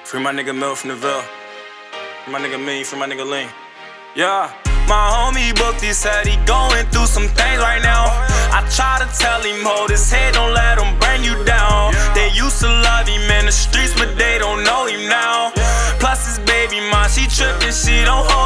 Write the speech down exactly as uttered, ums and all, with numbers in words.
Free my nigga Mel from the Ville. Free my nigga Mean, free my nigga Lean. Yeah, my homie booked, he said he going through some things right now. I try to tell him, hold his head, don't let him bring you down. They used to love him in the streets, but they don't know him now. Plus his baby mom, she trippin', she don't hold